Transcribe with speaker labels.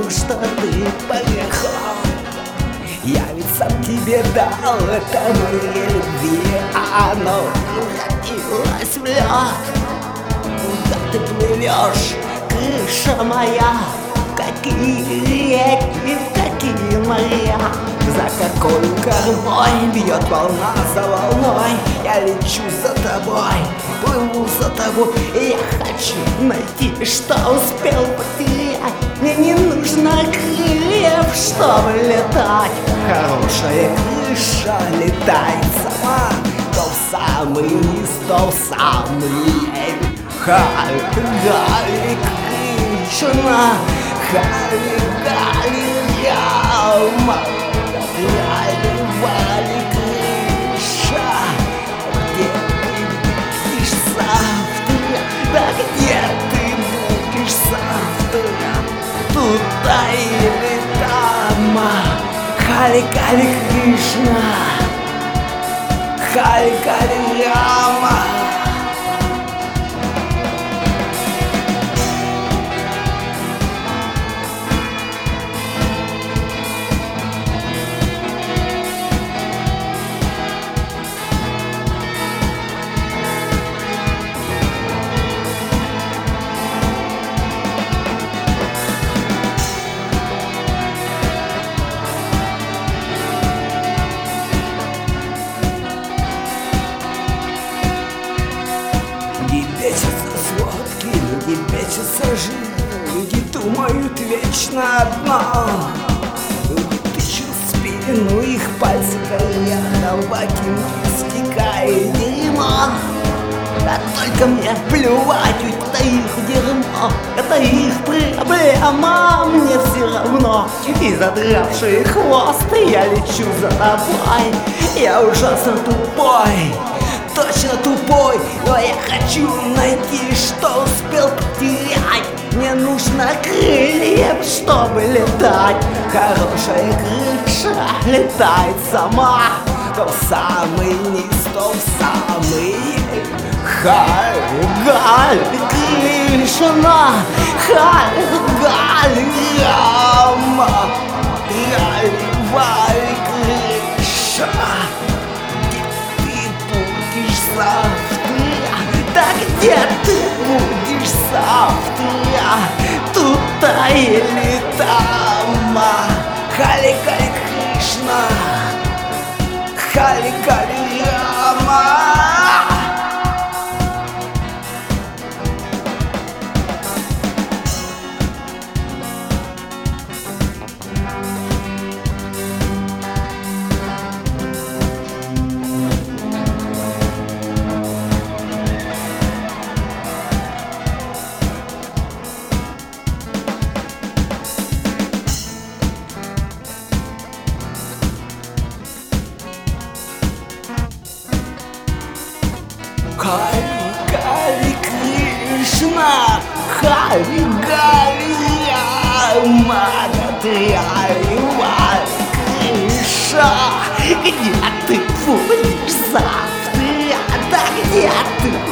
Speaker 1: что ты поехал. Я ведь сам тебе дал это моей любви, а оно превратилось в лед. Куда ты плывешь, крыша моя? Какие реки, какие моря? За какой кормой бьет волна за волной? Я лечу за тобой, плыву за тобой. Я хочу найти, что успел потерять. Мне не нужно крыльев, чтобы летать. Хорошая крыша летает сама, то в самый низ, то в самый левый. Гали, Кришна, Гали, Рама, Гали, Криша. Где ты будешь завтра? Да где ты будешь завтра? Туда или там? Гали, Кришна, Гали, Рама. Бечатся сводки, люди бечатся жизнь, люди думают вечно одно. Люди тычут в спину, их пальцы корят, в баки стекает дерьмо. Да только мне плевать, ведь это их дерьмо, это их проблема, мне все равно. И задравший хвост, я лечу за тобой, я ужасно тупой. Точно тупой, но я хочу найти, что успел потерять. Мне нужно крыльев, чтобы летать. Хорошая крыша летает сама, то в самый низ, то в самый. Галь, Кришна, Галь, Рама, Галь, Криша. Завтра, да где ты будешь завтра? Туда или там? Гали, Кришна, Гали, Рама. Гали, Кришна, Гали, Рама, Гали, Криша. Где ты будешь завтра? Да где ты